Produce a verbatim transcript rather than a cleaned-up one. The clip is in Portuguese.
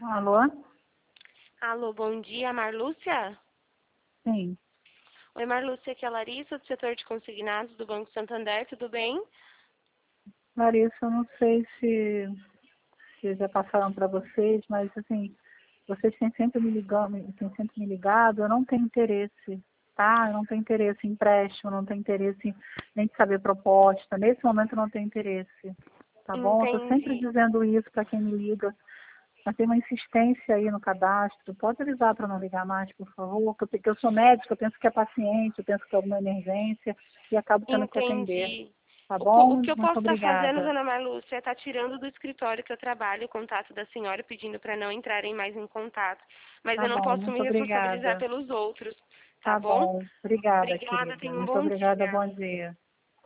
Alô? Alô, bom dia, Marlúcia? Sim. Oi, Marlúcia, aqui é a Larissa, do setor de consignados do Banco Santander, tudo bem? Larissa, eu não sei se, se já passaram para vocês, mas assim, vocês têm sempre me ligando, têm sempre me ligado, eu não tenho interesse, tá? Eu não tenho interesse em empréstimo, não tenho interesse em, nem de saber proposta. Nesse momento eu não tenho interesse, tá bom? Eu estou sempre Entendi. dizendo isso para quem me liga. Mas tem uma insistência aí no cadastro. Pode avisar para não ligar mais, por favor, porque eu sou médica, eu penso que é paciente, eu penso que é alguma emergência e acabo tendo que atender. Entendi. Tá O, po- o bom? que eu Muito posso estar fazendo, obrigada. dona Marlúcia, é estar tirando do escritório que eu trabalho o contato da senhora, pedindo para não entrarem mais em contato. Mas Tá eu não bom, posso me muito responsabilizar obrigada. pelos outros, tá Tá bom? bom. Obrigada, Obrigada, querida. tenha um Muito bom obrigada. dia. Bom dia.